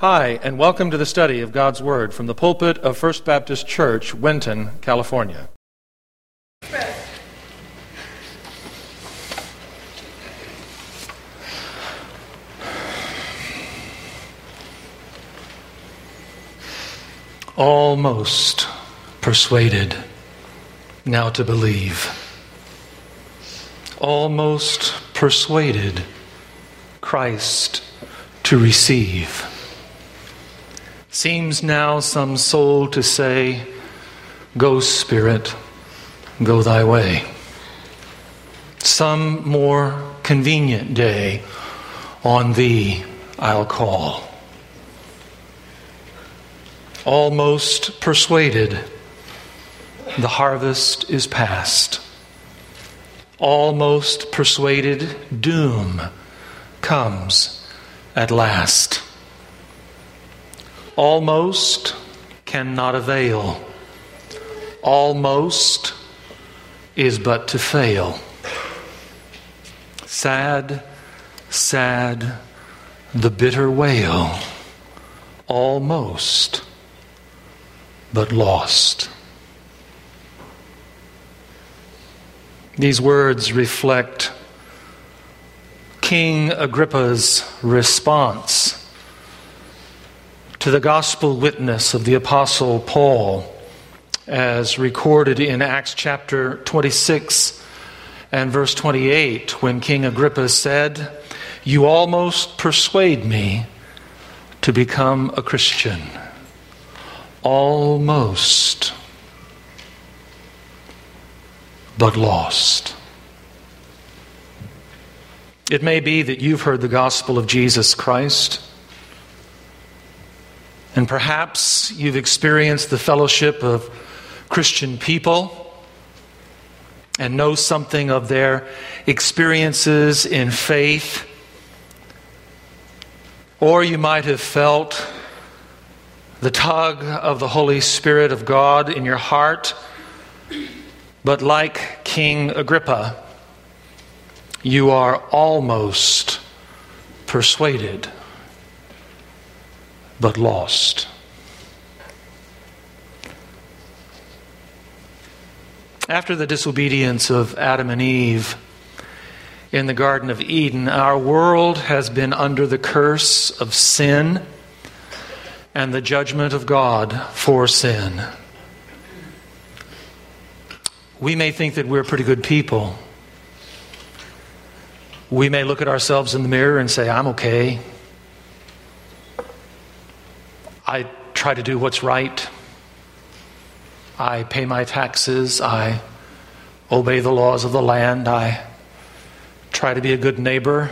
Hi, and welcome to the study of God's Word from the pulpit of First Baptist Church, Winton, California. Almost persuaded now to believe. Almost persuaded Christ to receive. Seems now some soul to say, "Go, Spirit, go thy way." Some more convenient day on thee I'll call. Almost persuaded the harvest is past. Almost persuaded doom comes at last. Almost cannot avail. Almost is but to fail. Sad, sad, the bitter wail. Almost, but lost. These words reflect King Agrippa's response to the gospel witness of the Apostle Paul, as recorded in Acts chapter 26 and verse 28, when King Agrippa said, "You almost persuade me to become a Christian." Almost, but lost. It may be that you've heard the gospel of Jesus Christ, and perhaps you've experienced the fellowship of Christian people and know something of their experiences in faith. Or you might have felt the tug of the Holy Spirit of God in your heart. But like King Agrippa, you are almost persuaded, but lost. After the disobedience of Adam and Eve in the Garden of Eden, our world has been under the curse of sin and the judgment of God for sin. We may think that we're pretty good people. We may look at ourselves in the mirror and say, "I'm okay. I try to do what's right. I pay my taxes. I obey the laws of the land. I try to be a good neighbor.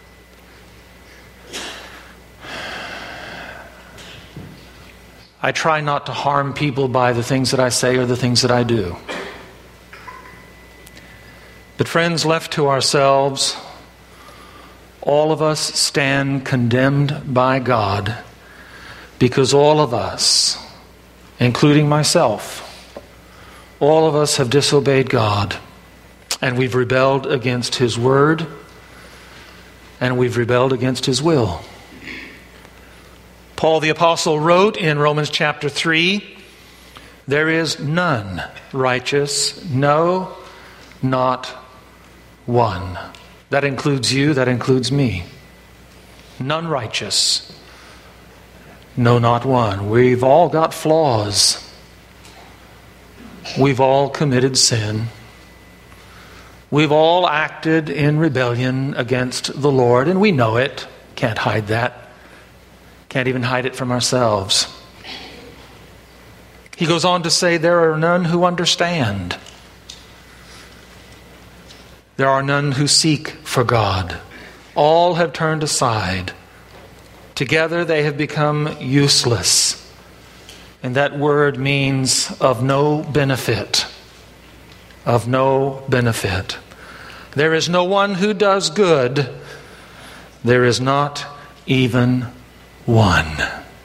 I try not to harm people by the things that I say or the things that I do." But friends, left to ourselves, all of us stand condemned by God, because all of us, including myself, all of us have disobeyed God, and we've rebelled against His word, and we've rebelled against His will. Paul the Apostle wrote in Romans chapter 3, "There is none righteous, no, not one." That includes you, that includes me. None righteous, no, not one. We've all got flaws. We've all committed sin. We've all acted in rebellion against the Lord, and we know it. Can't hide that. Can't even hide it from ourselves. He goes on to say, "There are none who understand. There are none who seek for God. All have turned aside. Together they have become useless." And that word means of no benefit. Of no benefit. There is no one who does good. There is not even one.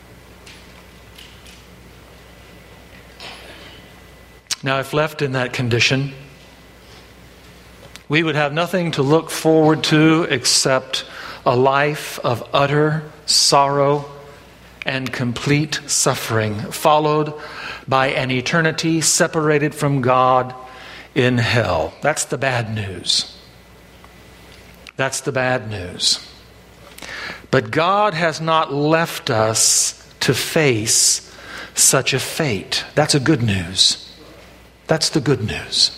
Now, if left in that condition, we would have nothing to look forward to except a life of utter sorrow and complete suffering, followed by an eternity separated from God in hell. That's the bad news. That's the bad news. But God has not left us to face such a fate. That's a good news. That's the good news.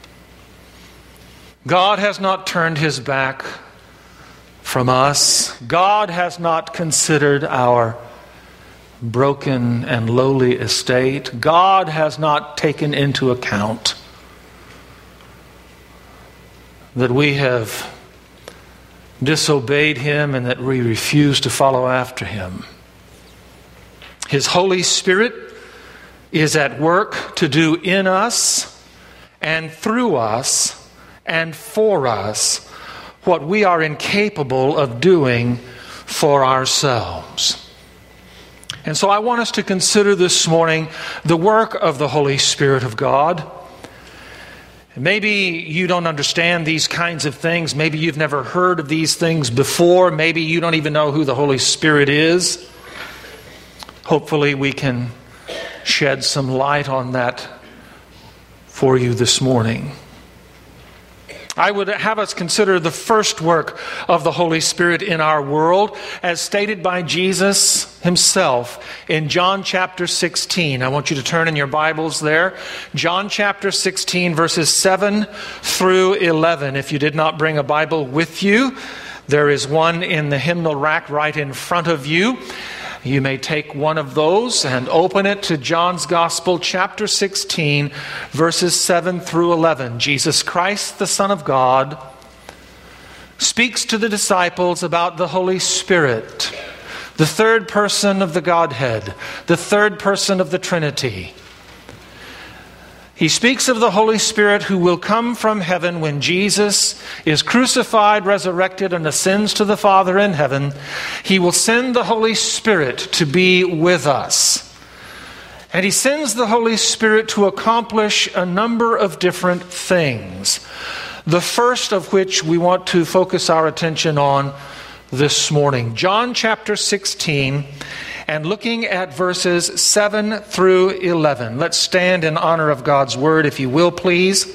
God has not turned his back from us. God has not considered our broken and lowly estate. God has not taken into account that we have disobeyed him and that we refuse to follow after him. His Holy Spirit is at work to do in us and through us and for us what we are incapable of doing for ourselves. And so I want us to consider this morning the work of the Holy Spirit of God. Maybe you don't understand these kinds of things. Maybe you've never heard of these things before. Maybe you don't even know who the Holy Spirit is. Hopefully we can shed some light on that for you this morning. I would have us consider the first work of the Holy Spirit in our world as stated by Jesus himself in John chapter 16. I want you to turn in your Bibles there. John chapter 16 verses 7 through 11. If you did not bring a Bible with you, there is one in the hymnal rack right in front of you. You may take one of those and open it to John's Gospel, chapter 16, verses 7 through 11. Jesus Christ, the Son of God, speaks to the disciples about the Holy Spirit, the third person of the Godhead, the third person of the Trinity. He speaks of the Holy Spirit who will come from heaven when Jesus is crucified, resurrected, and ascends to the Father in heaven. He will send the Holy Spirit to be with us. And he sends the Holy Spirit to accomplish a number of different things. The first of which we want to focus our attention on this morning. John chapter 16, and looking at verses 7 through 11. Let's stand in honor of God's word, if you will, please.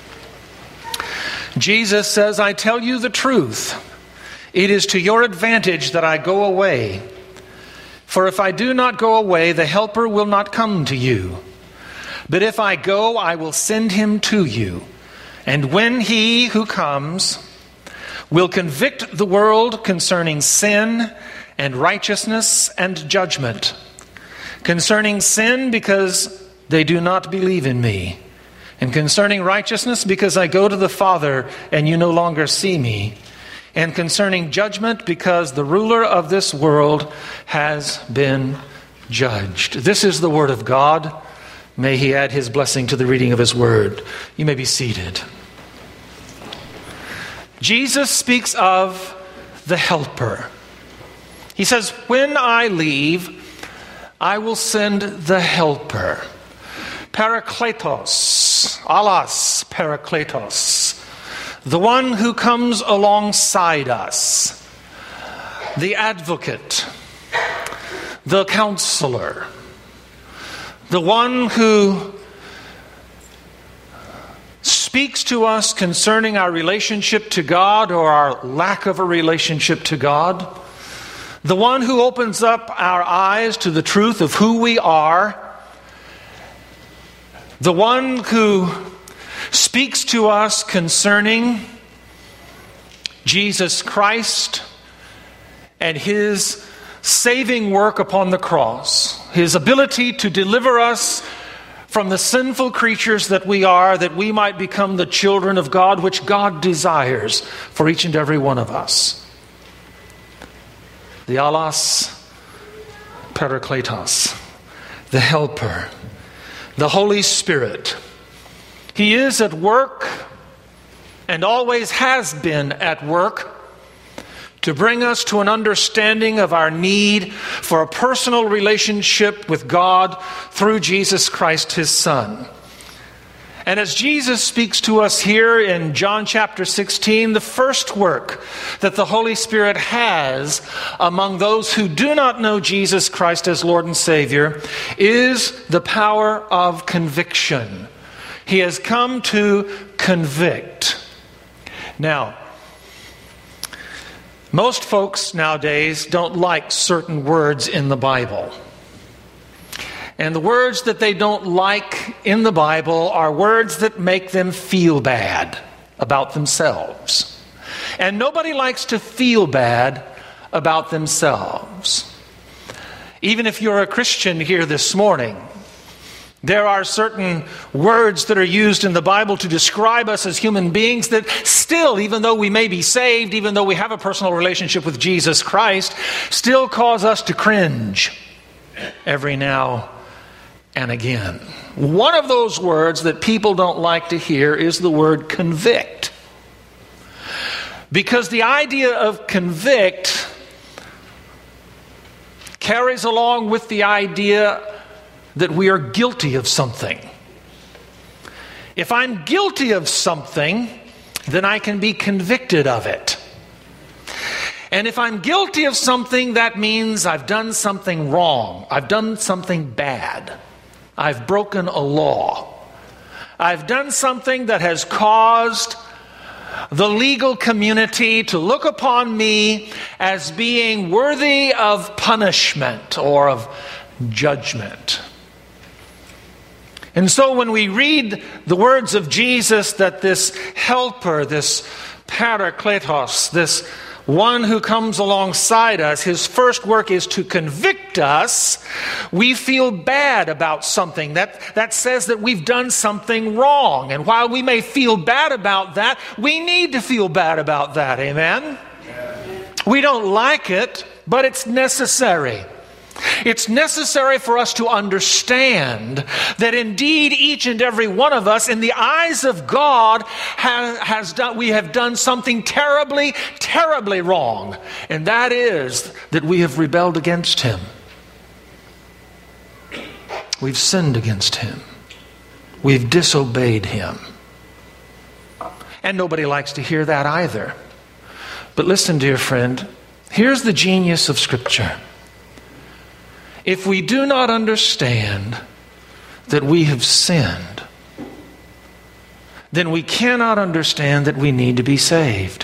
Jesus says, "I tell you the truth. It is to your advantage that I go away. For if I do not go away, the Helper will not come to you. But if I go, I will send him to you. And when he who comes will convict the world concerning sin and righteousness and judgment. Concerning sin, because they do not believe in me. And concerning righteousness, because I go to the Father and you no longer see me. And concerning judgment, because the ruler of this world has been judged." This is the word of God. May he add his blessing to the reading of his word. You may be seated. Jesus speaks of the Helper. He says, "When I leave, I will send the Helper." Parakletos, allos parakletos. The one who comes alongside us. The advocate. The counselor. The one who speaks to us concerning our relationship to God or our lack of a relationship to God. The one who opens up our eyes to the truth of who we are. The one who speaks to us concerning Jesus Christ and his saving work upon the cross. His ability to deliver us from the sinful creatures that we are, that we might become the children of God, which God desires for each and every one of us. The allos parakletos, the Helper, the Holy Spirit. He is at work and always has been at work to bring us to an understanding of our need for a personal relationship with God through Jesus Christ, his Son. And as Jesus speaks to us here in John chapter 16, the first work that the Holy Spirit has among those who do not know Jesus Christ as Lord and Savior is the power of conviction. He has come to convict. Now, most folks nowadays don't like certain words in the Bible. And the words that they don't like in the Bible are words that make them feel bad about themselves. And nobody likes to feel bad about themselves. Even if you're a Christian here this morning, there are certain words that are used in the Bible to describe us as human beings that still, even though we may be saved, even though we have a personal relationship with Jesus Christ, still cause us to cringe every now and again. One of those words that people don't like to hear is the word convict. Because the idea of convict carries along with the idea that we are guilty of something. If I'm guilty of something, then I can be convicted of it. And if I'm guilty of something, that means I've done something wrong. I've done something bad. I've broken a law. I've done something that has caused the legal community to look upon me as being worthy of punishment or of judgment. And so when we read the words of Jesus that this helper, this parakletos, this one who comes alongside us, his first work is to convict us, we feel bad about something. That says that we've done something wrong. And while we may feel bad about that, we need to feel bad about that. Amen? We don't like it, but it's necessary. It's necessary for us to understand that indeed each and every one of us, in the eyes of God, we have done something terribly, terribly wrong. And that is that we have rebelled against Him. We've sinned against Him. We've disobeyed Him. And nobody likes to hear that either. But listen, dear friend, here's the genius of Scripture. If we do not understand that we have sinned, then we cannot understand that we need to be saved.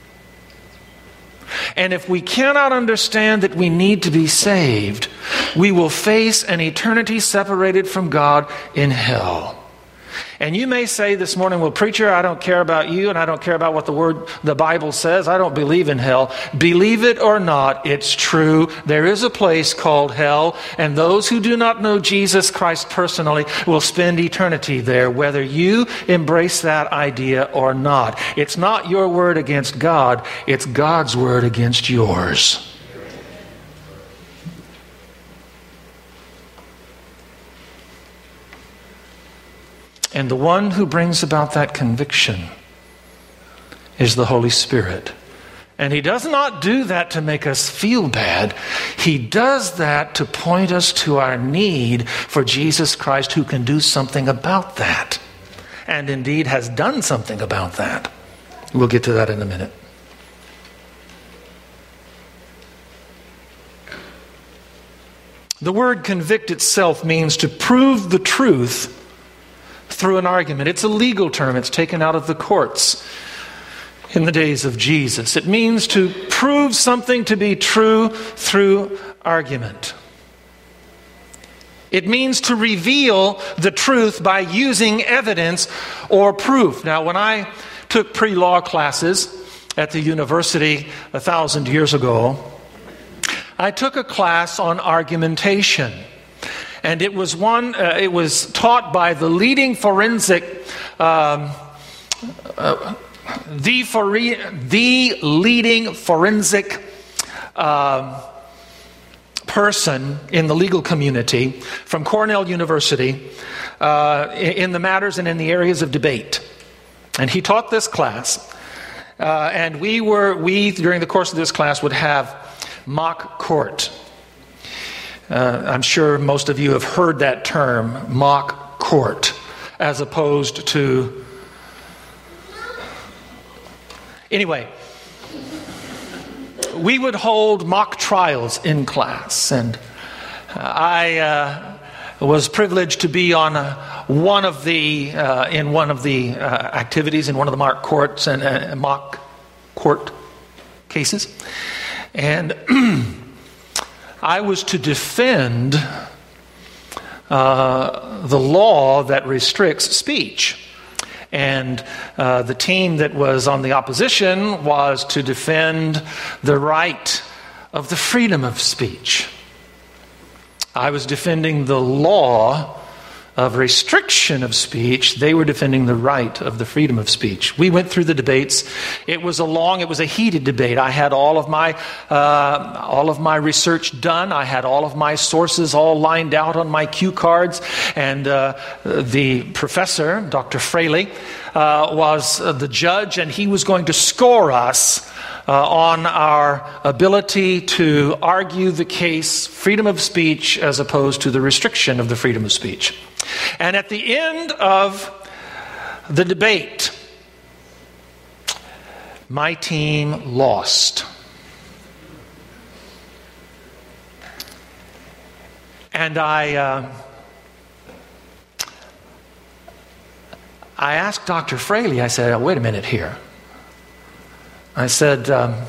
And if we cannot understand that we need to be saved, we will face an eternity separated from God in hell. And you may say this morning, well, preacher, I don't care about you and I don't care about what the Bible says. I don't believe in hell. Believe it or not, it's true. There is a place called hell, and those who do not know Jesus Christ personally will spend eternity there, whether you embrace that idea or not. It's not your word against God. It's God's word against yours. And the one who brings about that conviction is the Holy Spirit. And He does not do that to make us feel bad. He does that to point us to our need for Jesus Christ, who can do something about that. And indeed has done something about that. We'll get to that in a minute. The word convict itself means to prove the truth through an argument. It's a legal term. It's taken out of the courts in the days of Jesus. It means to prove something to be true through argument. It means to reveal the truth by using evidence or proof. Now, when I took pre-law classes at the university 1,000 years ago, I took a class on argumentation. And it was taught by the leading forensic, the leading forensic person in the legal community from Cornell University in the matters and in the areas of debate. And he taught this class. And we during the course of this class would have mock court. I'm sure most of you have heard that term, mock court. as opposed to... Anyway, we would hold mock trials in class, and I was privileged to be on one of the activities in one of the mock court cases, and I was to defend the law that restricts speech. And the team that was on the opposition was to defend the right of the freedom of speech. I was defending the law of restriction of speech. They were defending the right of the freedom of speech. We went through the debates. It was a heated debate. I had all of my research done. I had all of my sources all lined out on my cue cards. And the professor, Dr. Fraley, was the judge, and he was going to score us on our ability to argue the case freedom of speech as opposed to the restriction of the freedom of speech. And at the end of the debate, my team lost. And I asked Dr. Fraley, I said, wait a minute here. I said, I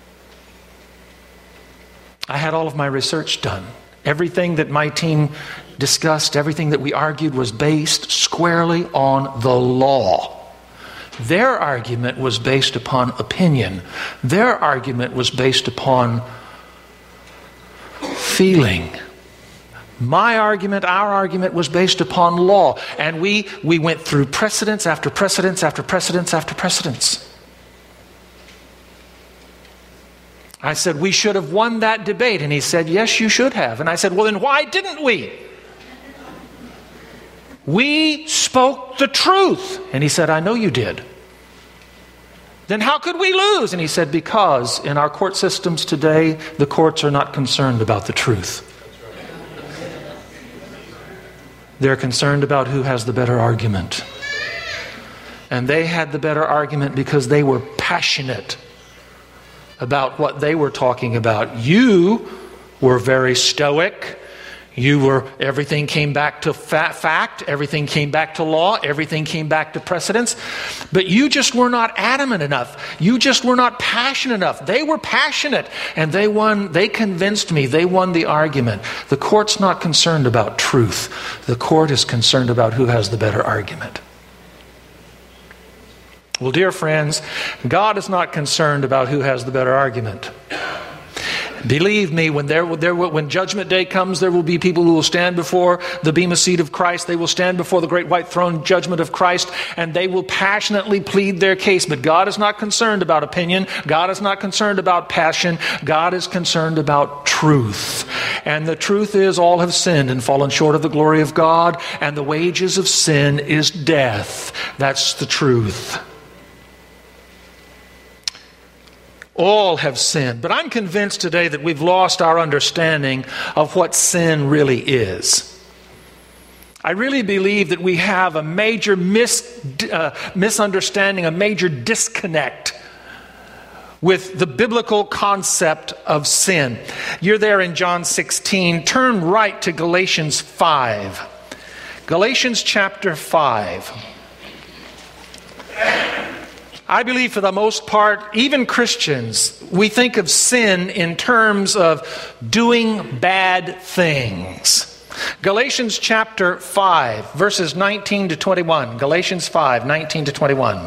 had all of my research done. Everything that my team discussed, everything that we argued was based squarely on the law. Their argument was based upon opinion. Their argument was based upon feeling. My argument, our argument was based upon law. And we went through precedents after precedents after precedents after precedents. I said, we should have won that debate. And he said, yes, you should have. And I said, well, then why didn't we? We spoke the truth. And he said, I know you did. Then how could we lose? And he said, because in our court systems today, the courts are not concerned about the truth. They're concerned about who has the better argument. And they had the better argument because they were passionate about what they were talking about. You were very stoic. Everything came back to fact. Everything came back to law. Everything came back to precedents. But you just were not adamant enough. You just were not passionate enough. They were passionate, and they won. They convinced me. They won the argument. The court's not concerned about truth. The court is concerned about who has the better argument. Well, dear friends, God is not concerned about who has the better argument. Believe me, when Judgment Day comes, there will be people who will stand before the bema seat of Christ. They will stand before the great white throne judgment of Christ, and they will passionately plead their case. But God is not concerned about opinion. God is not concerned about passion. God is concerned about truth. And the truth is, all have sinned and fallen short of the glory of God, and the wages of sin is death. That's the truth. All have sinned. But I'm convinced today that we've lost our understanding of what sin really is. I really believe that we have a major misunderstanding, a major disconnect with the biblical concept of sin. You're there in John 16. Turn right to Galatians 5. Galatians chapter 5. I believe for the most part, even Christians, we think of sin in terms of doing bad things. Galatians chapter 5, verses 19 to 21. Galatians 5, 19 to 21.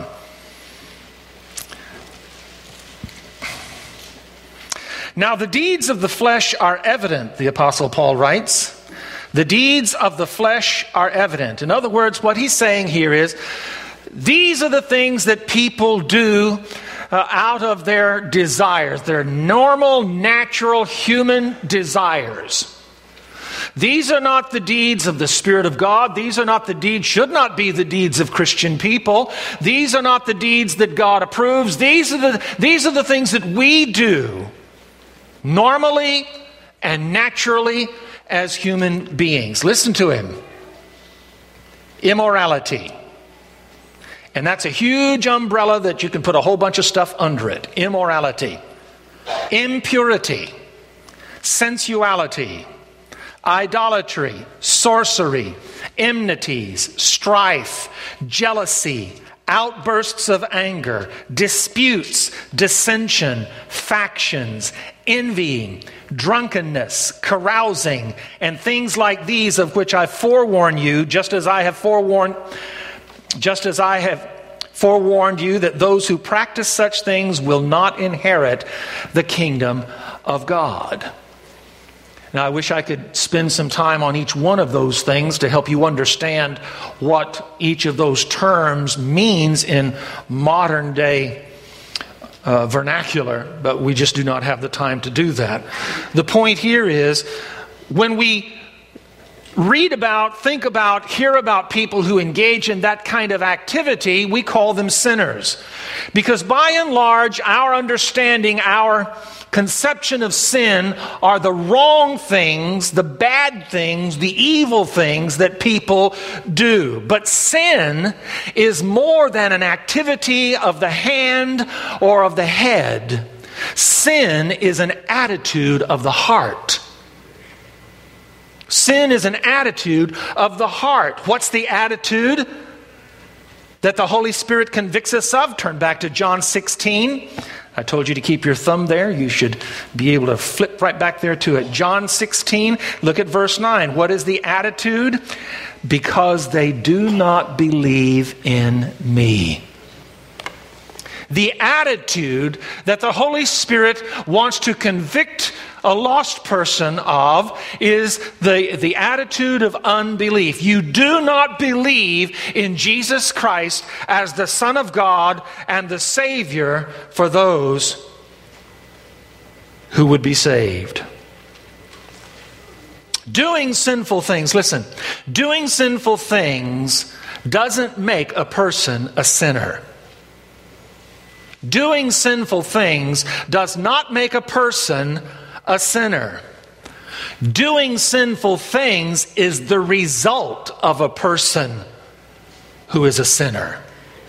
Now the deeds of the flesh are evident, the Apostle Paul writes. The deeds of the flesh are evident. In other words, what he's saying here is, these are the things that people do out of their desires, their normal, natural, human desires. These are not the deeds of the Spirit of God. These are not the deeds, should not be the deeds of Christian people. These are not the deeds that God approves. These are the things that we do normally and naturally as human beings. Listen to him. Immorality. And that's a huge umbrella that you can put a whole bunch of stuff under it. Immorality. Impurity. Sensuality. Idolatry. Sorcery. Enmities. Strife. Jealousy. Outbursts of anger. Disputes. Dissension. Factions. Envying. Drunkenness. Carousing. And things like these, of which I forewarn you, just as I have forewarned you that those who practice such things will not inherit the kingdom of God. Now, I wish I could spend some time on each one of those things to help you understand what each of those terms means in modern day vernacular, but we just do not have the time to do that. The point here is, when we read about, think about, hear about people who engage in that kind of activity, we call them sinners. Because by and large, our understanding, our conception of sin are the wrong things, the bad things, the evil things that people do. But sin is more than an activity of the hand or of the head. Sin is an attitude of the heart. Sin is an attitude of the heart. What's the attitude that the Holy Spirit convicts us of? Turn back to John 16. I told you to keep your thumb there. You should be able to flip right back there to it. John 16, look at verse 9. What is the attitude? Because they do not believe in me. The attitude that the Holy Spirit wants to convict a lost person of is the attitude of unbelief. You do not believe in Jesus Christ as the Son of God and the Savior for those who would be saved. Doing sinful things, listen, doing sinful things doesn't make a person a sinner. Doing sinful things does not make a person a sinner. Doing sinful things is the result of a person who is a sinner.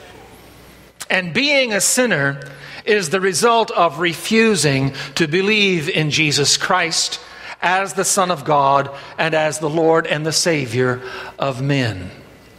And being a sinner is the result of refusing to believe in Jesus Christ as the Son of God and as the Lord and the Savior of men.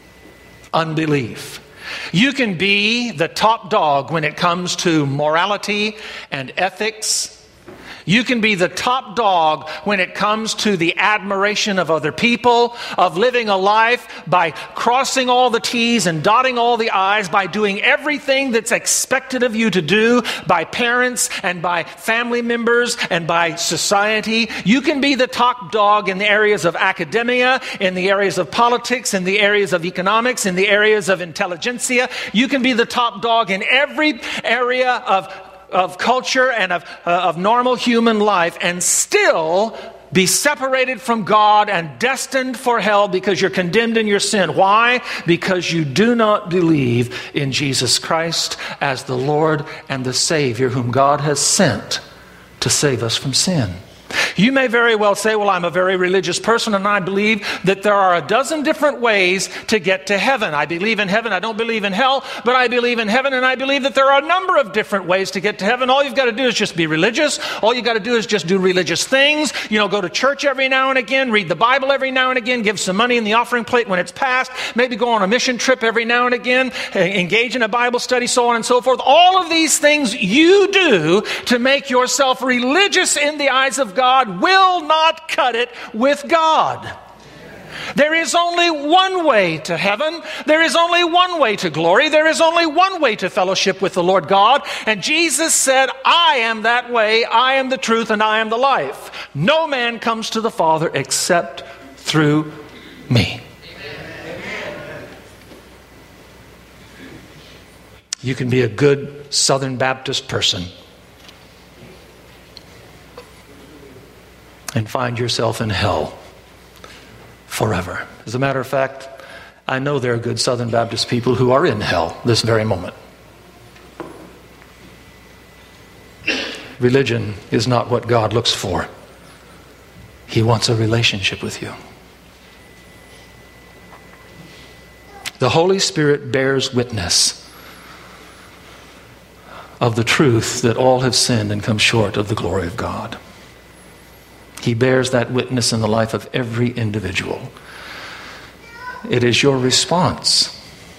Unbelief. You can be the top dog when it comes to morality and ethics. You can be the top dog when it comes to the admiration of other people, of living a life by crossing all the T's and dotting all the I's, by doing everything that's expected of you to do by parents and by family members and by society. You can be the top dog in the areas of academia, in the areas of politics, in the areas of economics, in the areas of intelligentsia. You can be the top dog in every area of culture and of normal human life and still be separated from God and destined for hell because you're condemned in your sin. Why? Because you do not believe in Jesus Christ as the Lord and the Savior whom God has sent to save us from sin. You may very well say, well, I'm a very religious person and I believe that there are a dozen different ways to get to heaven. I believe in heaven. I don't believe in hell, but I believe in heaven, and I believe that there are a number of different ways to get to heaven. All you've got to do is just be religious. All you've got to do is just do religious things. Go to church every now and again, read the Bible every now and again, give some money in the offering plate when it's passed, maybe go on a mission trip every now and again, engage in a Bible study, so on and so forth. All of these things you do to make yourself religious in the eyes of God will not cut it with God. There is only one way to heaven. There is only one way to glory. There is only one way to fellowship with the Lord God. And Jesus said, I am that way, I am the truth, and I am the life. No man comes to the Father except through me. You can be a good Southern Baptist person and find yourself in hell forever. As a matter of fact, I know there are good Southern Baptist people who are in hell this very moment. Religion is not what God looks for. He wants a relationship with you. The Holy Spirit bears witness of the truth that all have sinned and come short of the glory of God. He bears that witness in the life of every individual. It is your response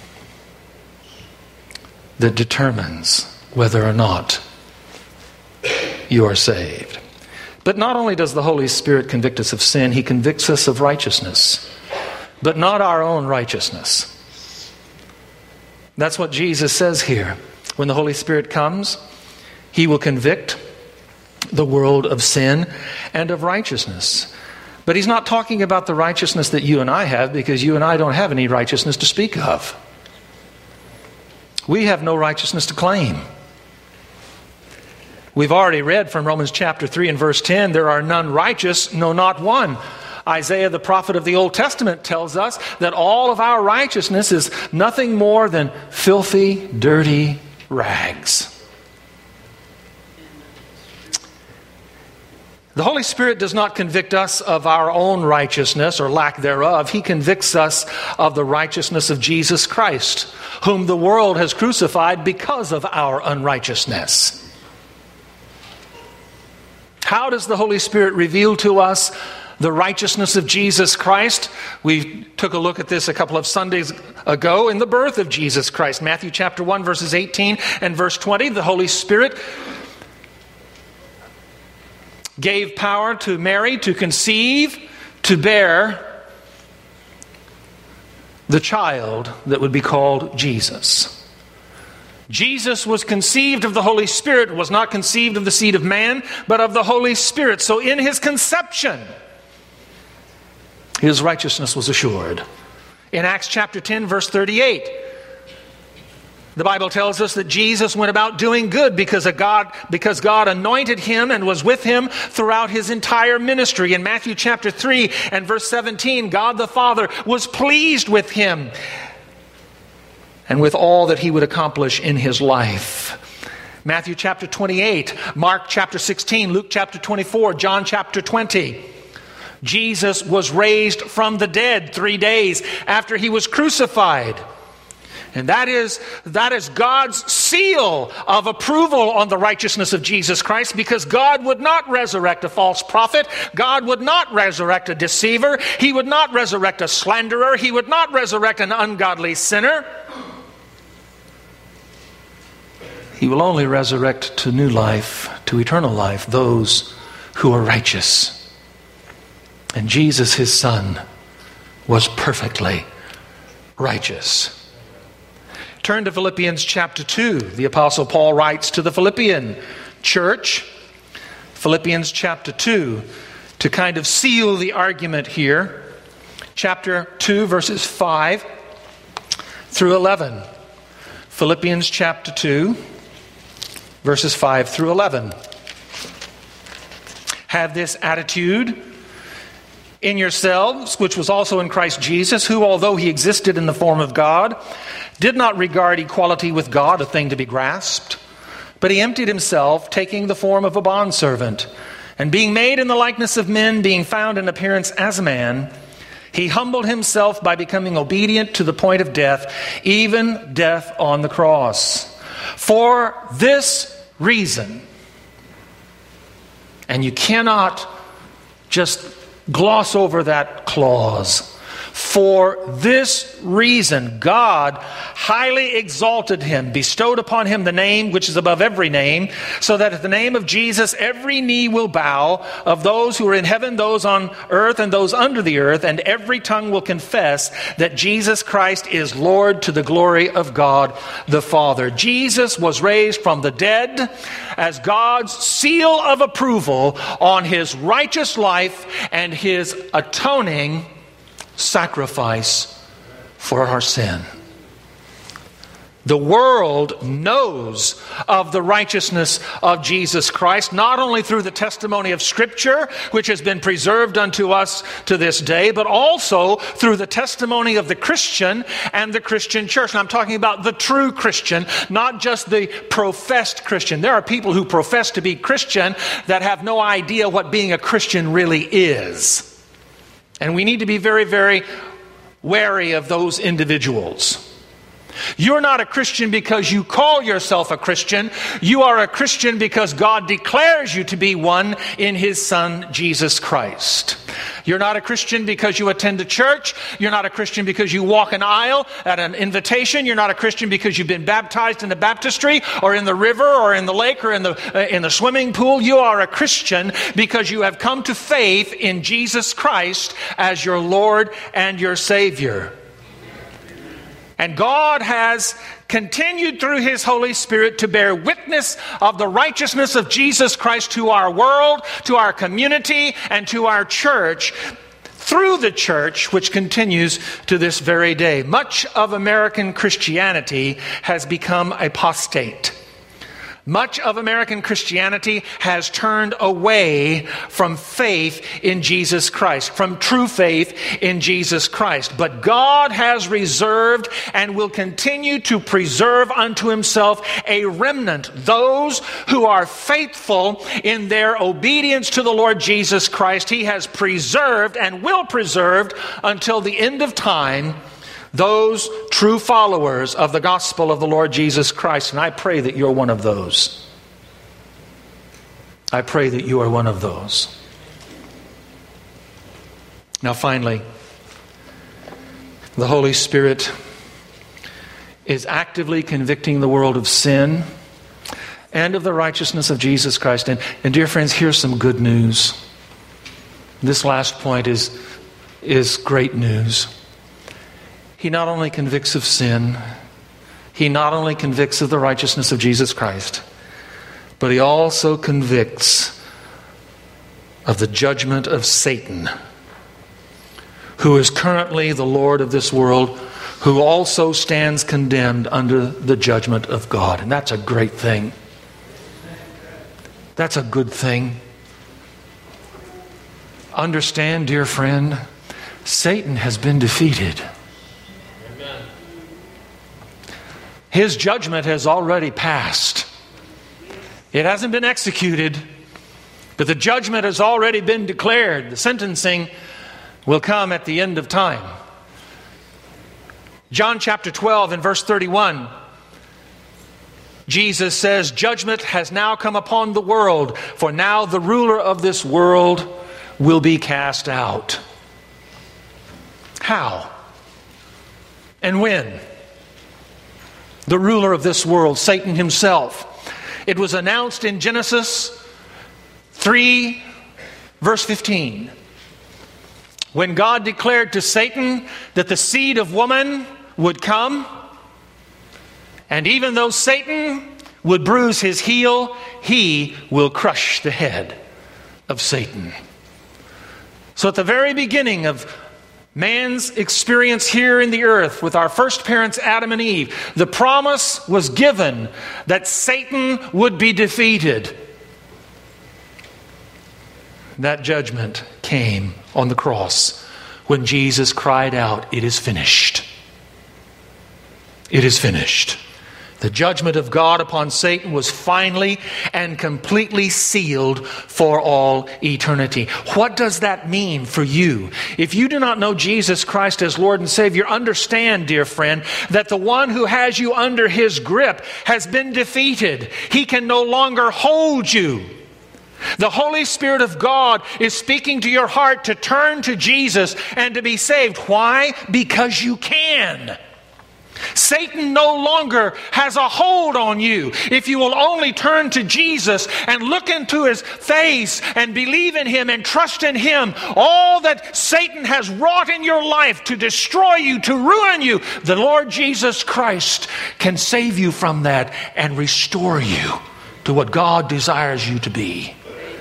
that determines whether or not you are saved. But not only does the Holy Spirit convict us of sin, He convicts us of righteousness, but not our own righteousness. That's what Jesus says here. When the Holy Spirit comes, He will convict the world of sin and of righteousness. But He's not talking about the righteousness that you and I have, because you and I don't have any righteousness to speak of. We have no righteousness to claim. We've already read from Romans chapter 3 and verse 10, there are none righteous, no, not one. Isaiah, the prophet of the Old Testament, tells us that all of our righteousness is nothing more than filthy, dirty rags. The Holy Spirit does not convict us of our own righteousness or lack thereof. He convicts us of the righteousness of Jesus Christ, whom the world has crucified because of our unrighteousness. How does the Holy Spirit reveal to us the righteousness of Jesus Christ? We took a look at this a couple of Sundays ago in the birth of Jesus Christ. Matthew chapter 1, verses 18 and verse 20. The Holy Spirit gave power to Mary to conceive, to bear the child that would be called Jesus. Jesus was conceived of the Holy Spirit, was not conceived of the seed of man, but of the Holy Spirit. So in His conception, His righteousness was assured. In Acts chapter 10, verse 38, the Bible tells us that Jesus went about doing good because God anointed Him and was with Him throughout His entire ministry. In Matthew chapter 3 and verse 17, God the Father was pleased with Him and with all that He would accomplish in His life. Matthew chapter 28, Mark chapter 16, Luke chapter 24, John chapter 20. Jesus was raised from the dead 3 days after He was crucified. And that is God's seal of approval on the righteousness of Jesus Christ, because God would not resurrect a false prophet. God would not resurrect a deceiver. He would not resurrect a slanderer. He would not resurrect an ungodly sinner. He will only resurrect to new life, to eternal life, those who are righteous. And Jesus, His Son, was perfectly righteous. Turn to Philippians chapter 2. The Apostle Paul writes to the Philippian church, Philippians chapter 2, to kind of seal the argument here. Chapter 2, verses 5 through 11. Philippians chapter 2, verses 5 through 11. Have this attitude in yourselves, which was also in Christ Jesus, who, although He existed in the form of God, did not regard equality with God a thing to be grasped, but He emptied Himself, taking the form of a bondservant, and being made in the likeness of men, being found in appearance as a man, He humbled Himself by becoming obedient to the point of death, even death on the cross. For this reason, and you cannot just gloss over that clause. For this reason, God highly exalted Him, bestowed upon Him the name which is above every name, so that at the name of Jesus every knee will bow, of those who are in heaven, those on earth, and those under the earth, and every tongue will confess that Jesus Christ is Lord, to the glory of God the Father. Jesus was raised from the dead as God's seal of approval on His righteous life and His atoning sacrifice for our sin. The world knows of the righteousness of Jesus Christ, not only through the testimony of Scripture, which has been preserved unto us to this day, but also through the testimony of the Christian and the Christian church. And I'm talking about the true Christian, not just the professed Christian. There are people who profess to be Christian that have no idea what being a Christian really is. And we need to be very, very wary of those individuals. You're not a Christian because you call yourself a Christian. You are a Christian because God declares you to be one in His Son, Jesus Christ. You're not a Christian because you attend a church. You're not a Christian because you walk an aisle at an invitation. You're not a Christian because you've been baptized in the baptistry or in the river or in the lake or in the swimming pool. You are a Christian because you have come to faith in Jesus Christ as your Lord and your Savior. And God has continued through His Holy Spirit to bear witness of the righteousness of Jesus Christ to our world, to our community, and to our church through the church, which continues to this very day. Much of American Christianity has become apostate. Much of American Christianity has turned away from faith in Jesus Christ, from true faith in Jesus Christ. But God has reserved and will continue to preserve unto Himself a remnant, those who are faithful in their obedience to the Lord Jesus Christ. He has preserved and will preserve until the end of time those true followers of the gospel of the Lord Jesus Christ. And I pray that you're one of those. I pray that you are one of those. Now finally, the Holy Spirit is actively convicting the world of sin and of the righteousness of Jesus Christ. And dear friends, here's some good news. This last point is great news. He not only convicts of sin, He not only convicts of the righteousness of Jesus Christ, but He also convicts of the judgment of Satan, who is currently the Lord of this world, who also stands condemned under the judgment of God. And that's a great thing. That's a good thing. Understand, dear friend, Satan has been defeated. His judgment has already passed. It hasn't been executed, but the judgment has already been declared. The sentencing will come at the end of time. John chapter 12 and verse 31, Jesus says, "Judgment has now come upon the world, for now the ruler of this world will be cast out." How? And when? The ruler of this world, Satan himself. It was announced in Genesis 3, verse 15. When God declared to Satan that the seed of woman would come, and even though Satan would bruise his heel, he will crush the head of Satan. So at the very beginning of man's experience here in the earth with our first parents, Adam and Eve, the promise was given that Satan would be defeated. That judgment came on the cross when Jesus cried out, "It is finished." It is finished. The judgment of God upon Satan was finally and completely sealed for all eternity. What does that mean for you? If you do not know Jesus Christ as Lord and Savior, understand, dear friend, that the one who has you under His grip has been defeated. He can no longer hold you. The Holy Spirit of God is speaking to your heart to turn to Jesus and to be saved. Why? Because you can. Satan no longer has a hold on you if you will only turn to Jesus and look into His face and believe in Him and trust in Him. All that Satan has wrought in your life to destroy you, to ruin you, the Lord Jesus Christ can save you from that and restore you to what God desires you to be.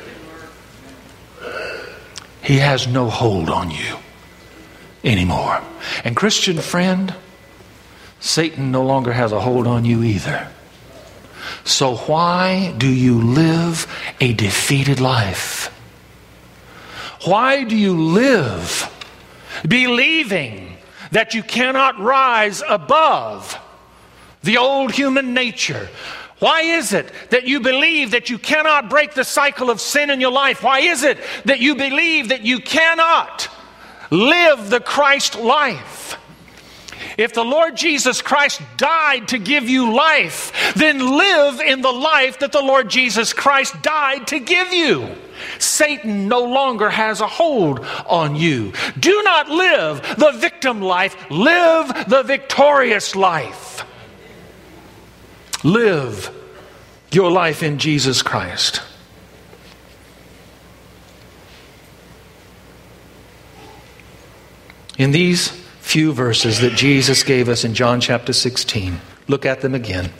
He has no hold on you anymore. And Christian friend, Satan no longer has a hold on you either. So why do you live a defeated life? Why do you live believing that you cannot rise above the old human nature? Why is it that you believe that you cannot break the cycle of sin in your life? Why is it that you believe that you cannot live the Christ life? If the Lord Jesus Christ died to give you life, then live in the life that the Lord Jesus Christ died to give you. Satan no longer has a hold on you. Do not live the victim life. Live the victorious life. Live your life in Jesus Christ. In these few verses that Jesus gave us in John chapter 16, look at them again.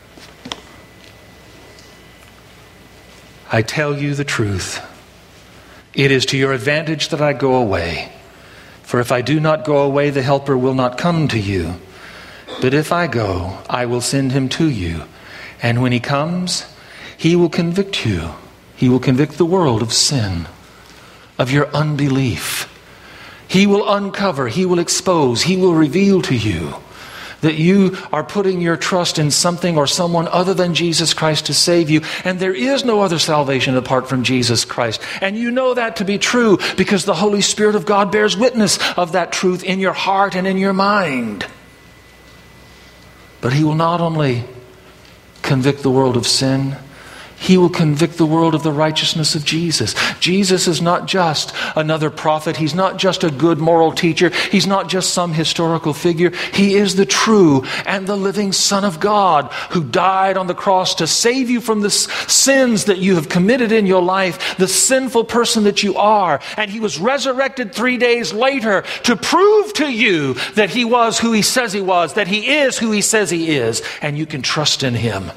I tell you the truth. It is to your advantage that I go away. For if I do not go away, the Helper will not come to you. But if I go, I will send him to you. And when he comes, he will convict you. He will convict the world of sin, of your unbelief. He will uncover, he will expose, he will reveal to you that you are putting your trust in something or someone other than Jesus Christ to save you. And there is no other salvation apart from Jesus Christ. And you know that to be true because the Holy Spirit of God bears witness of that truth in your heart and in your mind. But he will not only convict the world of sin, he will convict the world of the righteousness of Jesus. Jesus is not just another prophet. He's not just a good moral teacher. He's not just some historical figure. He is the true and the living Son of God who died on the cross to save you from the sins that you have committed in your life, the sinful person that you are. And he was resurrected 3 days later to prove to you that he was who he says he was, that he is who he says he is, and you can trust in him.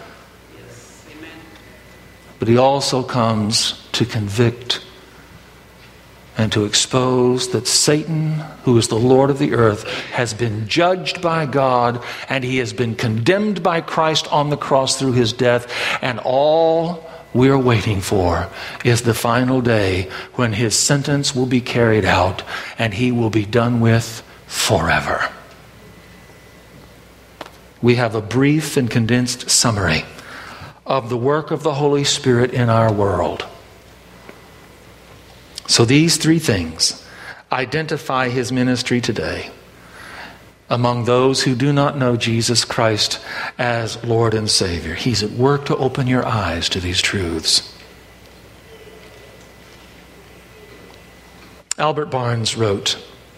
But he also comes to convict and to expose that Satan, who is the Lord of the earth, has been judged by God and he has been condemned by Christ on the cross through his death. And all we're waiting for is the final day when his sentence will be carried out and he will be done with forever. We have a brief and condensed summary of the work of the Holy Spirit in our world. So these three things identify his ministry today among those who do not know Jesus Christ as Lord and Savior. He's at work to open your eyes to these truths. Albert Barnes wrote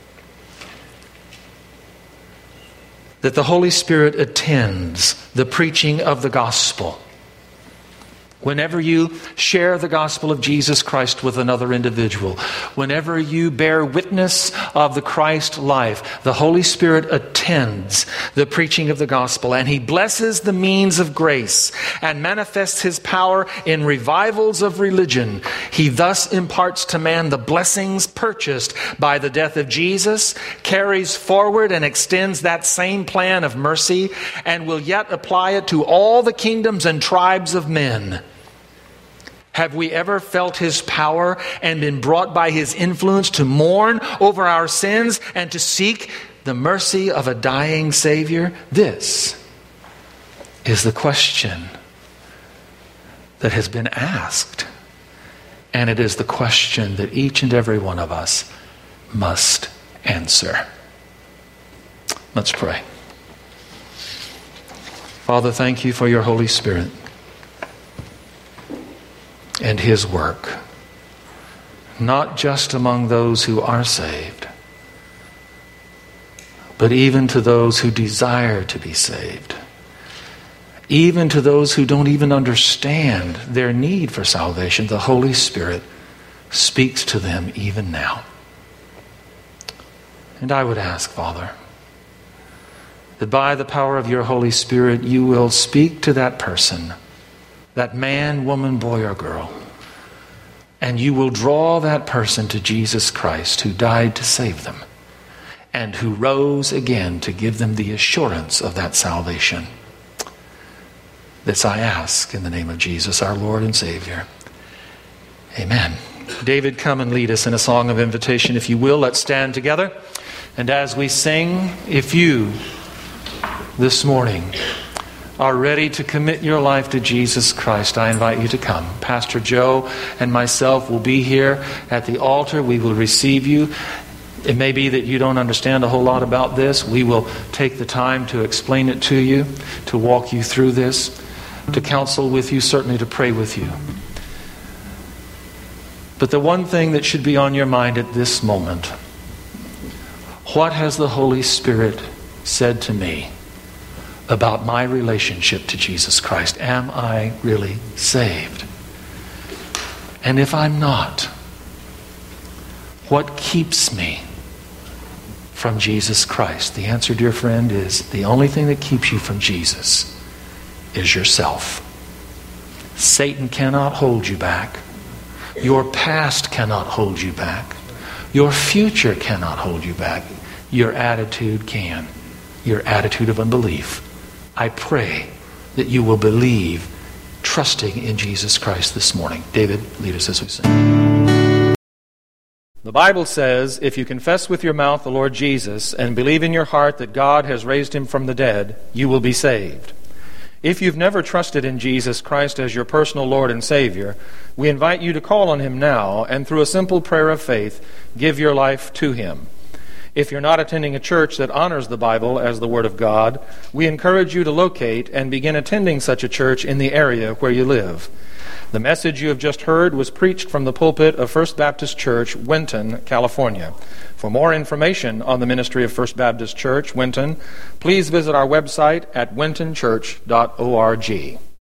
that the Holy Spirit attends the preaching of the gospel. Whenever you share the gospel of Jesus Christ with another individual, whenever you bear witness of the Christ life, the Holy Spirit attends the preaching of the gospel, and he blesses the means of grace and manifests his power in revivals of religion. He thus imparts to man the blessings purchased by the death of Jesus, carries forward and extends that same plan of mercy, and will yet apply it to all the kingdoms and tribes of men. Have we ever felt his power and been brought by his influence to mourn over our sins and to seek the mercy of a dying Savior? This is the question that has been asked. And it is the question that each and every one of us must answer. Let's pray. Father, thank you for your Holy Spirit and his work, not just among those who are saved, but even to those who desire to be saved, even to those who don't even understand their need for salvation. The Holy Spirit speaks to them even now. And I would ask, Father, that by the power of your Holy Spirit, you will speak to that person, that man, woman, boy, or girl, and you will draw that person to Jesus Christ, who died to save them and who rose again to give them the assurance of that salvation. This I ask in the name of Jesus, our Lord and Savior. Amen. David, come and lead us in a song of invitation. If you will, let's stand together. And as we sing, if you this morning are ready to commit your life to Jesus Christ, I invite you to come. Pastor Joe and myself will be here at the altar. We will receive you. It may be that you don't understand a whole lot about this. We will take the time to explain it to you, to walk you through this, to counsel with you, certainly to pray with you. But the one thing that should be on your mind at this moment, what has the Holy Spirit said to me about my relationship to Jesus Christ? Am I really saved? And if I'm not, what keeps me from Jesus Christ? The answer, dear friend, is the only thing that keeps you from Jesus is yourself. Satan cannot hold you back. Your past cannot hold you back. Your future cannot hold you back. Your attitude can. Your attitude of unbelief. I pray that you will believe, trusting in Jesus Christ this morning. David, lead us as we sing. The Bible says, if you confess with your mouth the Lord Jesus and believe in your heart that God has raised him from the dead, you will be saved. If you've never trusted in Jesus Christ as your personal Lord and Savior, we invite you to call on him now and through a simple prayer of faith, give your life to him. If you're not attending a church that honors the Bible as the Word of God, we encourage you to locate and begin attending such a church in the area where you live. The message you have just heard was preached from the pulpit of First Baptist Church, Winton, California. For more information on the ministry of First Baptist Church, Winton, please visit our website at wintonchurch.org.